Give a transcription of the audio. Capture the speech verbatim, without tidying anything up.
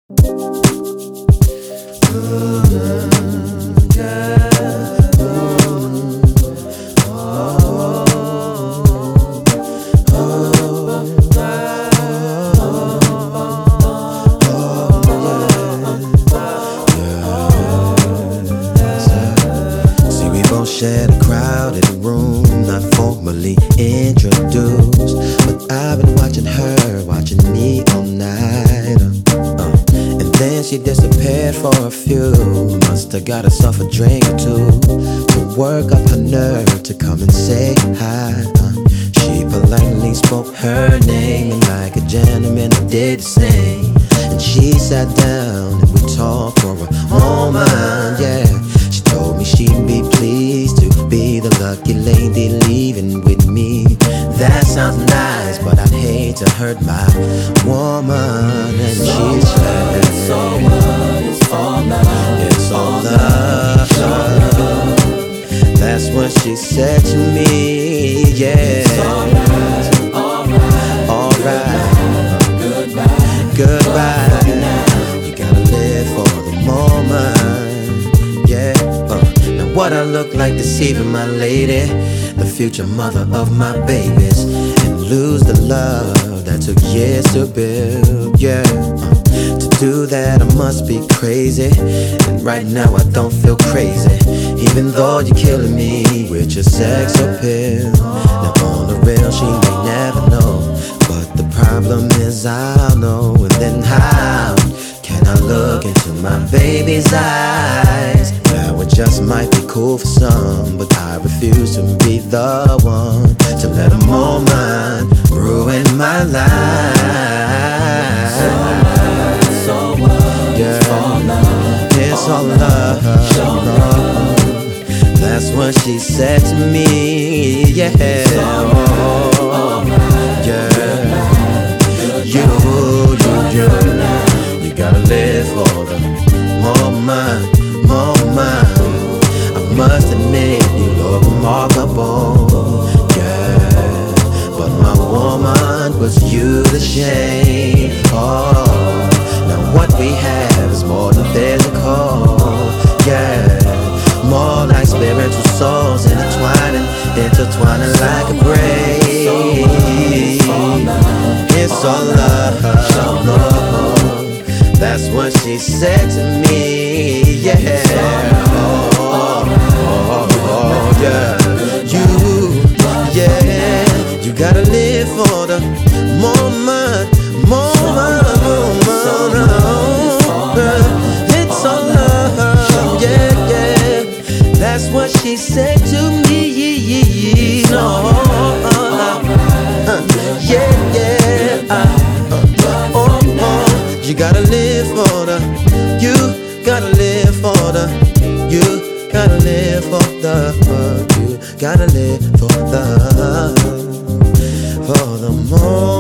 Shared a crowded room, not formally introduced, but I've been watching her, watching me all night. Uh, uh, and then she disappeared for a few. Must have got herself a drink or two to work up her nerve to come and say hi. Uh, she politely spoke her name, and like a gentleman I did the same. And she sat down and we talked for a moment, yeah. She told me she'd be pleased to be the lucky lady leaving with me. That sounds nice, but I'd hate to hurt my woman. And so she said, it's all love, it's all love, it's all love, love. That's what she said to me, yeah. It's alright, alright, alright. Goodbye, goodbye. goodbye. You gotta live for the moment, yeah. Uh, now what I look like deceiving my lady, the future mother of my babies, and lose the love that took years to build, yeah. Uh, to do that I must be crazy, and right now I don't feel crazy, even though you're killing me with your sex appeal. Now on the real she may never know, but the problem is I'll know. And then how can I look into my baby's eyes? Now it just might be cool for some, but I refuse to be the one to let a moment ruin my life. So what? Yeah, it's all love, it's all love, love. That's what she said to me, yeah. Oh, yeah. You, you, you, you gotta live for the moment, moment. I must admit you look remarkable, yeah. But my woman was you to shame. Oh, now what we have is more than physical, yeah. More like spiritual souls intertwining, intertwining like a braid. It's all love, love. That's what she said to me, yeah. Oh, oh, oh, yeah. You, yeah. You gotta live for the moment, moment, moment. It's all love, yeah, yeah. That's what she said to me, no. Yeah, yeah. Uh, oh, oh. You gotta live for the, you gotta live for the, you gotta live for the, you gotta live for the, for the moment.